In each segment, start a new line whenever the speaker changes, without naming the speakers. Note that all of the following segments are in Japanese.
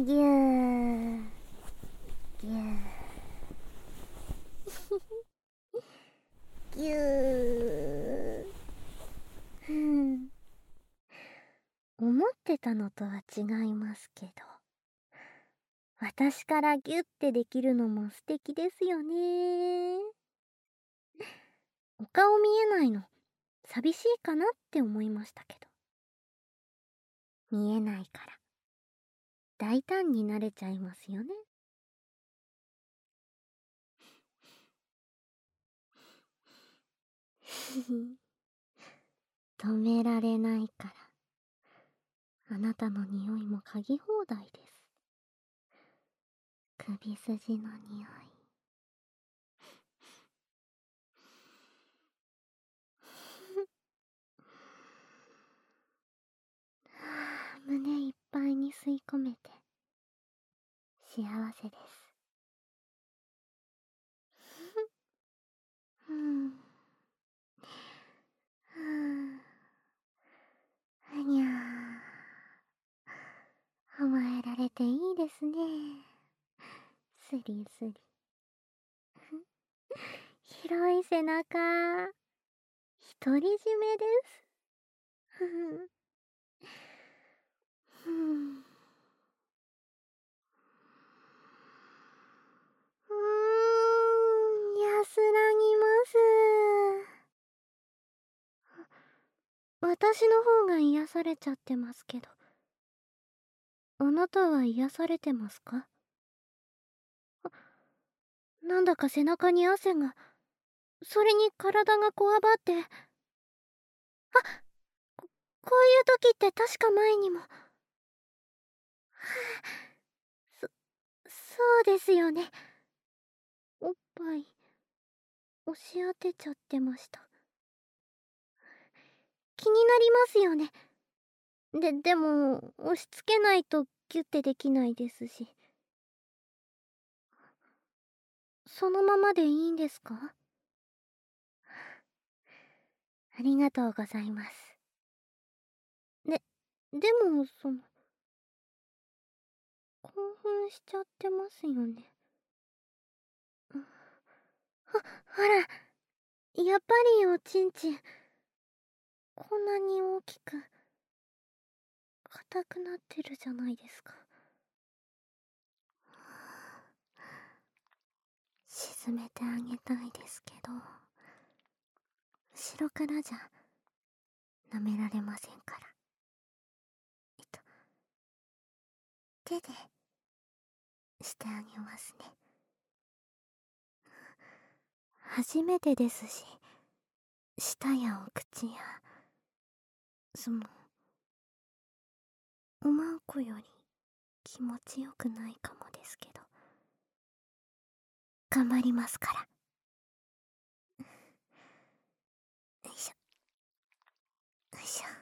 ぎゅーぎゅーぎゅーふん。思ってたのとは違いますけど、私からギュッてできるのも素敵ですよね。お顔見えないの寂しいかなって思いましたけど、見えないから大胆になれちゃいますよね。止められないから、あなたの匂いも嗅ぎ放題です。首筋の匂い。胸いっぱいに吸い込めて幸せです。あにゃー、甘えられていいですね。スリスリ。広い背中、独り占めです。安らぎます。私の方が癒されちゃってますけど、あなたは癒されてますか？なんだか背中に汗が、それに体がこわばって、こういう時って確か前にも。そうですよね。おっぱい、押し当てちゃってました。気になりますよね。でも、押し付けないとギュッてできないですし。そのままでいいんですか？ありがとうございます。でも、興奮しちゃってますよね。ほら、やっぱりおちんちん、こんなに大きく、硬くなってるじゃないですか。沈めてあげたいですけど、後ろからじゃ舐められませんから。手でしてあげますね。初めてですし、舌やお口や、おまんこより気持ちよくないかもですけど、頑張りますから。よいしょ、よいしょ。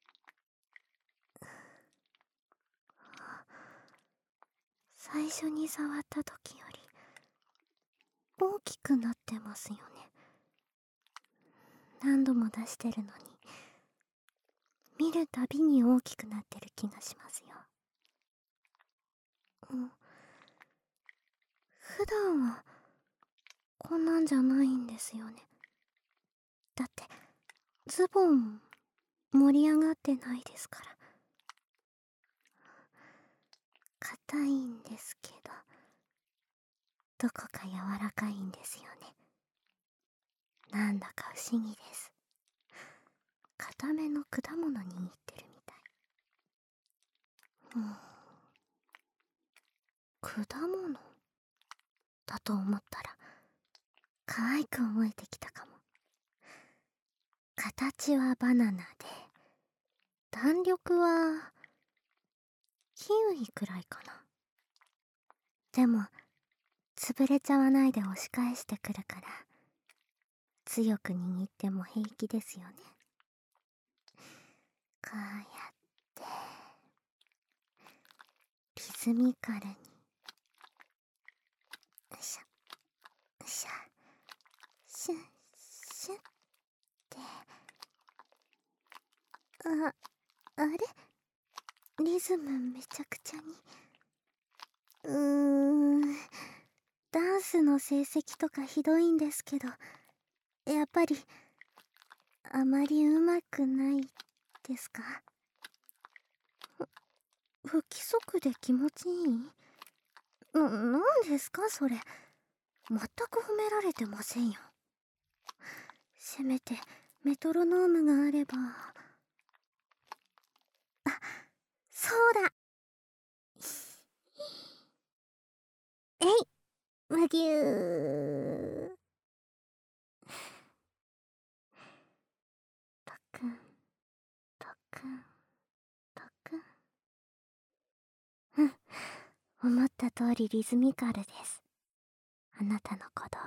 最初に触った時より大きくなってますよね。何度も出してるのに、見るたびに大きくなってる気がしますよ。普段はこんなんじゃないんですよね。だってズボン盛り上がってないですから。硬いんですけど、どこか柔らかいんですよね。なんだか不思議です。硬めの果物握ってるみたい。果物だと思ったら可愛く思えてきたかも。形はバナナで、弾力はキウイくらいかな。でも潰れちゃわないで押し返してくるから、強く握っても平気ですよね。こうやってリズミカルに、よいしょよいしょ、シュッシュッって。あれリズムめちゃくちゃにダンスの成績とかひどいんですけど、やっぱりあまりうまくないですか？不規則で気持ちいい？なんですかそれ。全く褒められてませんよ。せめてメトロノームがあれば。あ、そうだ。えい、むぎゅー。とくん、とくん、とくん。うん、思った通りリズミカルです。あなたの鼓動。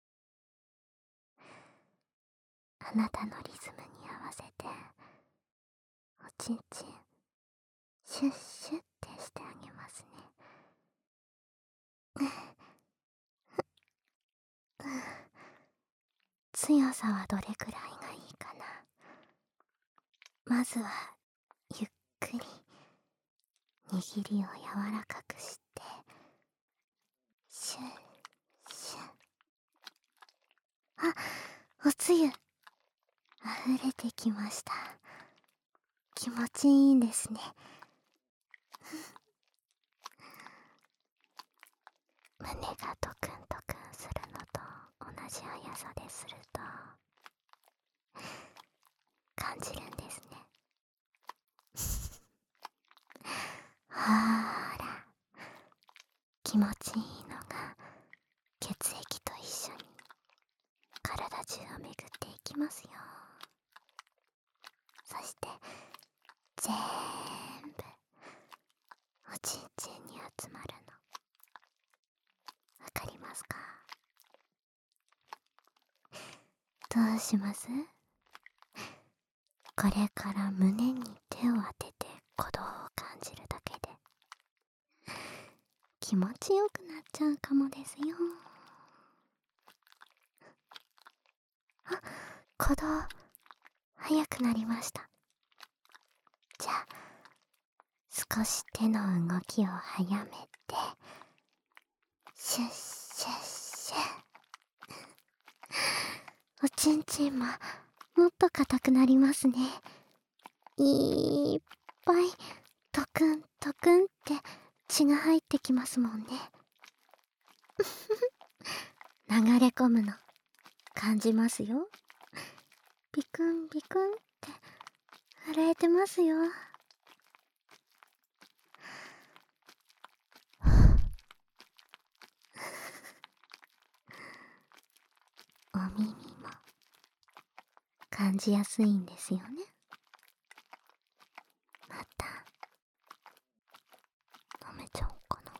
あなたのリズムに合わせて、おちんちん、シュッシュッってしてあげますね。強さはどれくらいがいいかな。まずは、ゆっくり、握りを柔らかくして、シュッ、シュッ。あ、おつゆ、溢れてきました。気持ちいいんですね。胸がトクントクンするのと同じ速さですると感じるんですね。ほーら、気持ちいいのが血液と一緒に体中を巡っていきますよ。そして全部おちんちんに集まるのわかりますか？どうします？これから胸に手を当てて鼓動を感じるだけで気持ちよくなっちゃうかもですよ。あ、鼓動速くなりました。じゃあ少し手の動きを速めてシュッシュッシュッ。おちんちんももっと硬くなりますね。いっぱいトクントクンって血が入ってきますもんね。流れ込むの感じますよ。ビクンビクンって震えてますよ。お耳も感じやすいんですよね。また舐めちゃおうかな。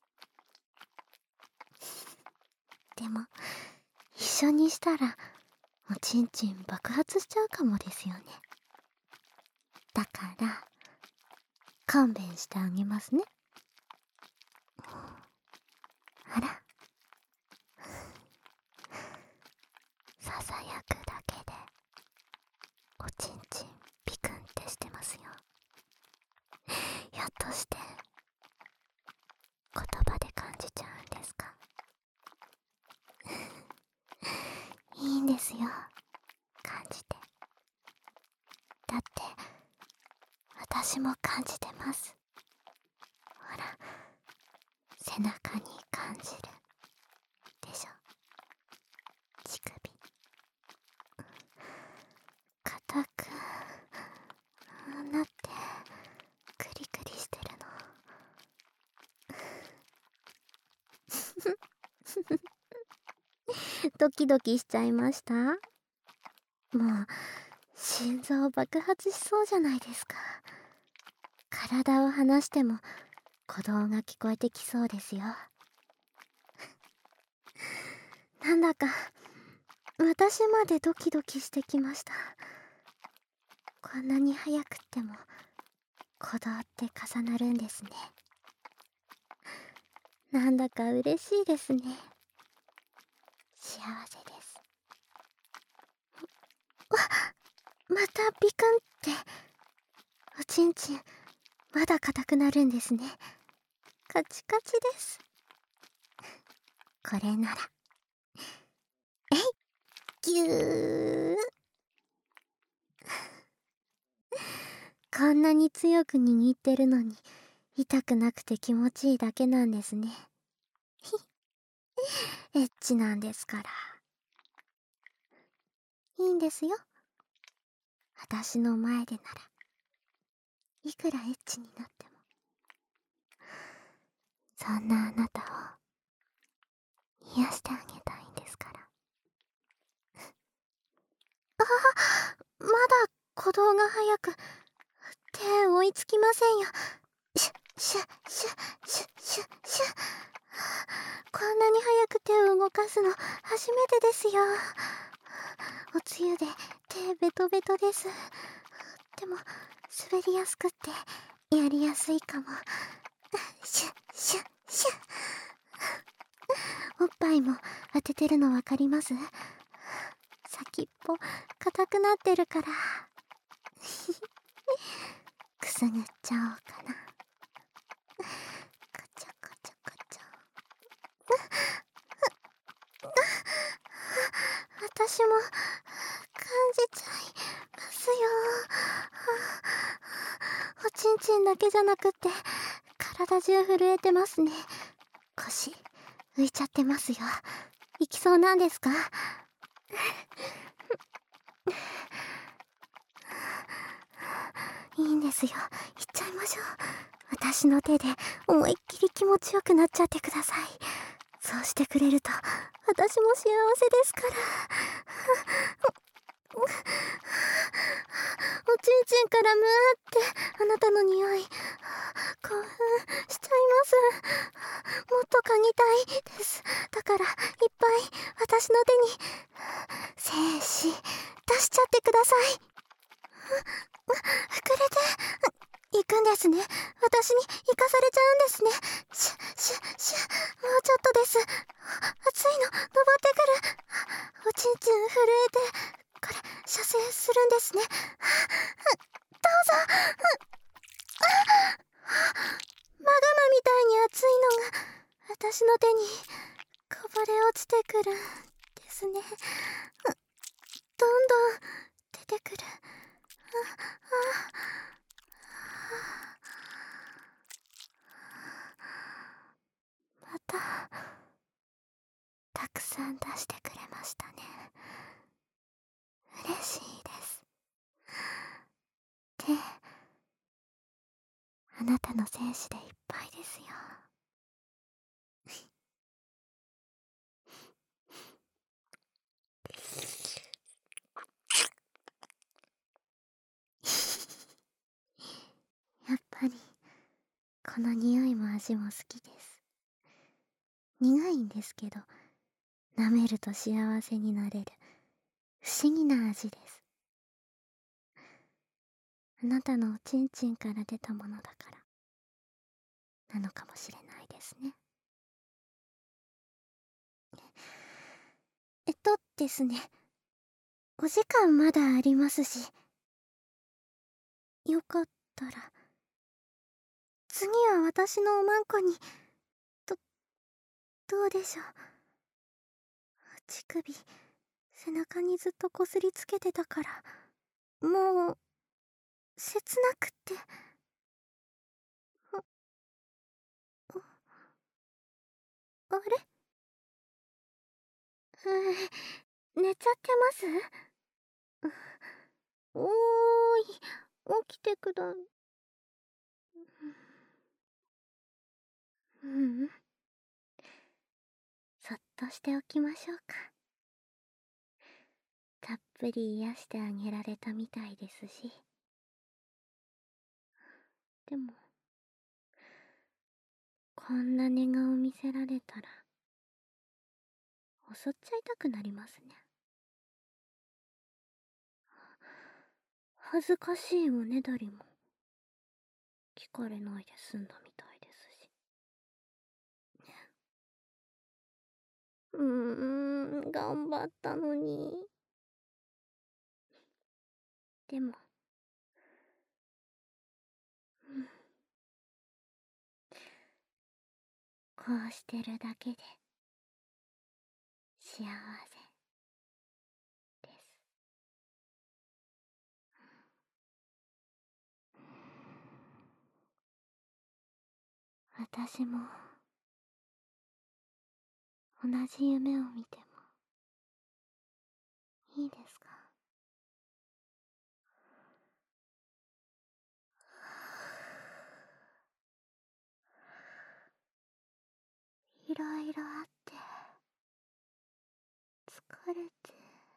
でも一緒にしたらおちんちん爆発しちゃうかもですよね。だから勘弁してあげますね。あら、ささやくだけでおちんちんピクンってしてますよ。ひょっとして言葉で感じちゃうんですか？いいんですよ、感じて。だって私も感じてます。ほら、背中に感じるでしょ。乳首硬くなってクリクリしてるの。ドキドキしちゃいました。もう心臓爆発しそうじゃないですか。体を離しても鼓動が聞こえてきそうですよ。なんだか私までドキドキしてきました。こんなに早くっても鼓動って重なるんですね。なんだか嬉しいですね。幸せです。わっ、またビクンって。おちんちんまだ硬くなるんですね。 カチカチです。これなら。えい、ぎゅー。こんなに強く握ってるのに痛くなくて気持ちいいだけなんですね。エッチなんですから。いいんですよ。私の前でならいくらエッチになっても。そんなあなたを癒してあげたいんですから。ああ、まだ鼓動が早く手追いつきませんよ。シュッシュッシュッシュッシュッシュッ。こんなに早く手を動かすの初めてですよ。おつゆで手ベトベトです。でも滑りやすくってやりやすいかも。シュッシュッシュッ。おっぱいも当ててるの分かります？先っぽ硬くなってるからくすぐっちゃおうかな。カチャカチャカチャ。私も感じちゃいますよ。おちんちんだけじゃなくって体中震えてますね。腰浮いちゃってますよ。行きそうなんですか？いいんですよ、行っちゃいましょう。私の手で思いっきり気持ちよくなっちゃってください。そうしてくれると私も幸せですから。おちんちんからむーってあなたの匂い興奮しちゃいます。もっと嗅ぎたいです。だからいっぱい私の手に精子出しちゃってください。膨れて行くんですね。私に行かされちゃうんですね。シュッシュッシュッ。もうちょっとです。熱いの登ってくる。おちんちん震えてこれ射精するんですね。どうぞ。マグマみたいに熱いのが私の手にこぼれ落ちてくるんですね。どんどん出てくる。またたくさん出してくれましたね。嬉しいです。手あなたの精子でいっぱいですよ。やっぱりこの匂いも味も好きです。苦いんですけど舐めると幸せになれる不思議な味です。あなたのおちんちんから出たものだからなのかもしれないですね。ですね、お時間まだありますし、よかったら次は私のおまんこにどどうでしょう。乳首背中にずっとこすりつけてたからもう切なくって。あれ、寝ちゃってます？おーい、起きてくだ。うん、そっとしておきましょうか。たっぷり癒してあげられたみたいですし。でもこんな寝顔見せられたら襲っちゃいたくなりますね。恥ずかしいおねだりも聞かれないで済んだみたいですし。頑張ったのに。でも、 こうしてるだけで幸せです。私も同じ夢を見てもいいですか？いろいろあって疲れて。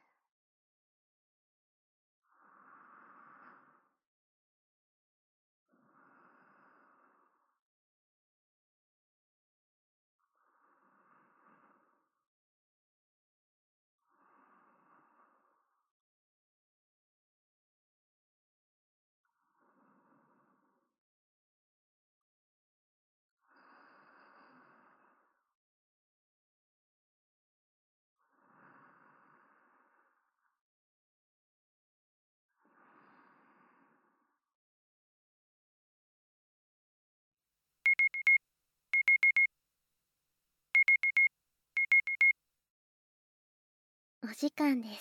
お時間です。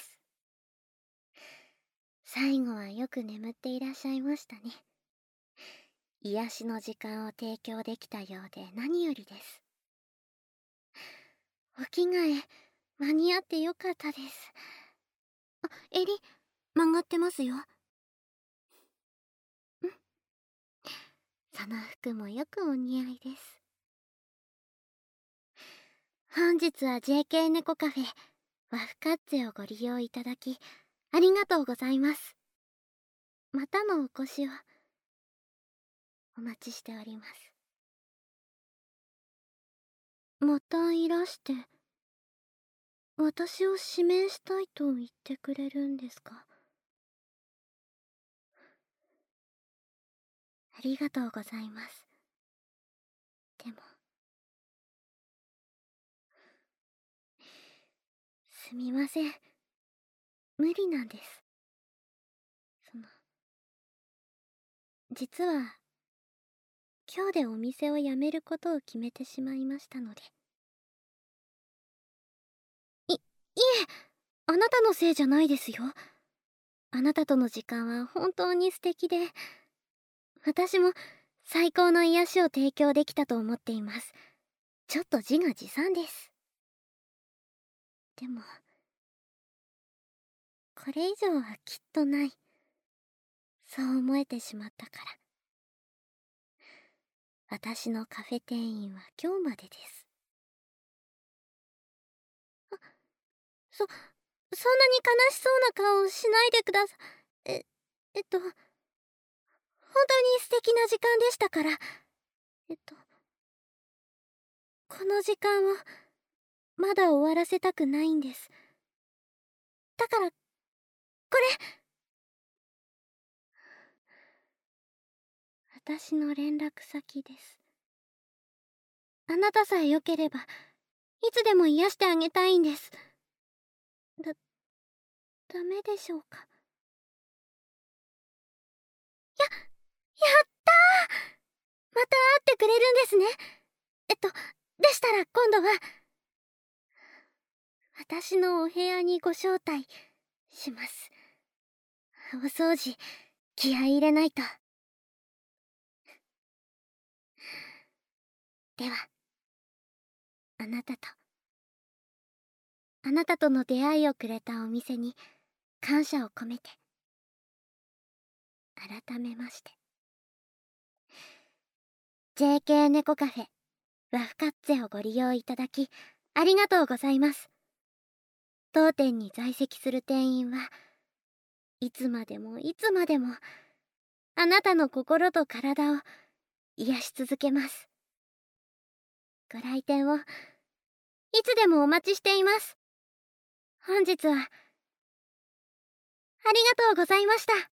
最後はよく眠っていらっしゃいましたね。癒しの時間を提供できたようで何よりです。お着替え間に合ってよかったです。襟曲がってますよ。その服もよくお似合いです。本日は JK 猫カフェワフカッツェをご利用いただきありがとうございます。またのお越しをお待ちしております。またいらして私を指名したいと言ってくれるんですか？ありがとうございます。でもすみません、無理なんです。実は今日でお店を辞めることを決めてしまいましたので。いえ、あなたのせいじゃないですよ。あなたとの時間は本当に素敵で、私も最高の癒しを提供できたと思っています。ちょっと自画自賛です。でもこれ以上はきっとない、そう思えてしまったから。私のカフェ店員は今日までです。そんなに悲しそうな顔をしないでくださ本当に素敵な時間でしたから。この時間をまだ終わらせたくないんです。だからこれ、私の連絡先です。あなたさえ良ければいつでも癒してあげたいんです。ダメでしょうか？やったー、また会ってくれるんですね。でしたら今度は私のお部屋にご招待します。お掃除気合い入れないと。ではあなたとの出会いをくれたお店に感謝を込めて、改めまして JK 猫カフェワフカッツェをご利用いただきありがとうございます。当店に在籍する店員はいつまでもいつまでもあなたの心と体を癒し続けます。ご来店をいつでもお待ちしています。本日はありがとうございました。